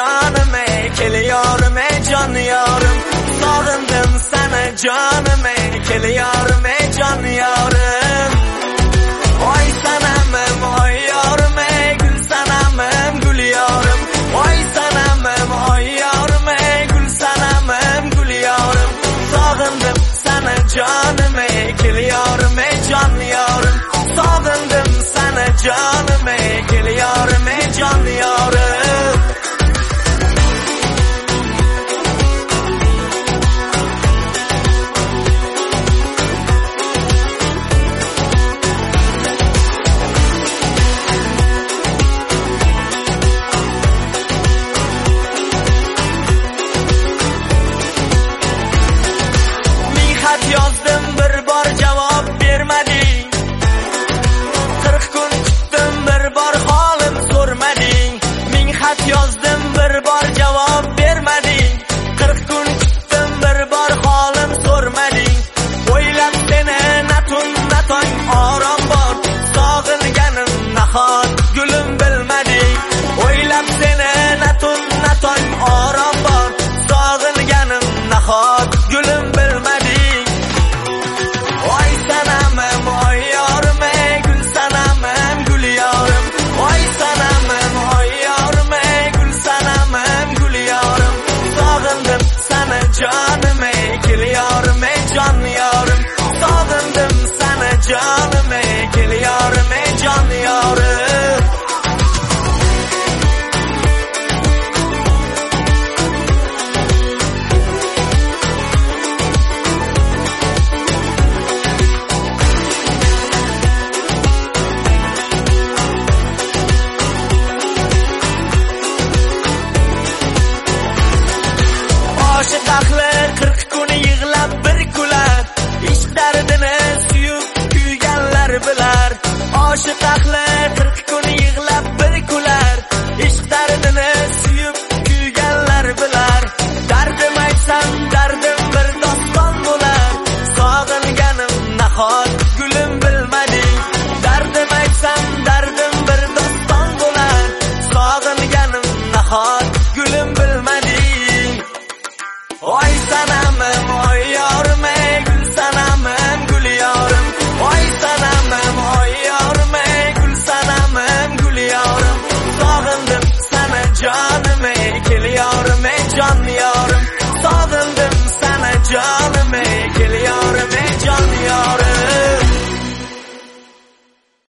canım ey, keliyorum ey can yarım. Sağındım sana canım ey, keliyorum ey can yarım. Oy sanamım oy yarım ey, gül sanamım gül yarım. Oy sanamım oy yarım ey, gül sanamım gül yarım. Sağındım sana canım ey, keliyorum ey can yarım. Sağındım sana canım ey, keliyorum ey can yarım.